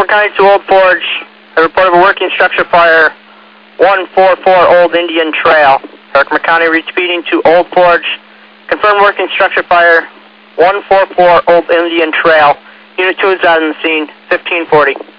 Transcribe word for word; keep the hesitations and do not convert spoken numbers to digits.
Herkimer County to Old Forge. A report of a working structure fire, one four four Old Indian Trail. Herkimer County repeating to Old Forge. Confirmed working structure fire, one four four Old Indian Trail. Unit two is out on the scene, fifteen forty.